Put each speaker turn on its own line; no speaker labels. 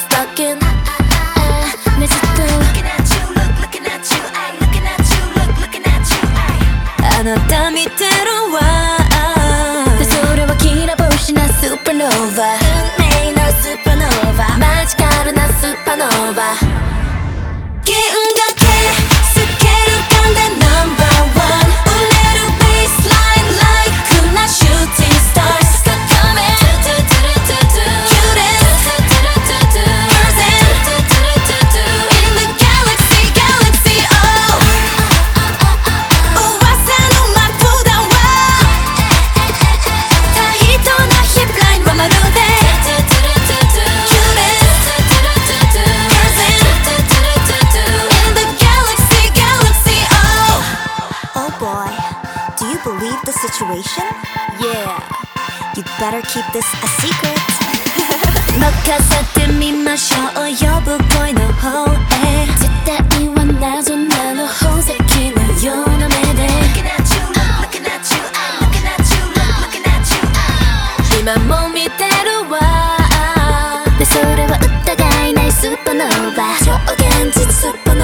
stuck in ねずっと Looking at you, looking at you, ay Looking at you, looking at you, ay あなた見てるわでそれはきらぼしなスーパーノーバ運命のスーパーノーバマジカルなスーパーノーバ銀河系スケール感でナンバーワン売れるベースライン like なシューティングスター
Believe the situation?
Yeah,
you'd better keep this a secret
任せてみましょう呼ぶ声の方へ絶対は謎なの宝石のような目で Looking at you, looking at you, looking at you, looking at you 今も見てるわでそれは疑いないスーパーノーバ超現実スーパーノーバ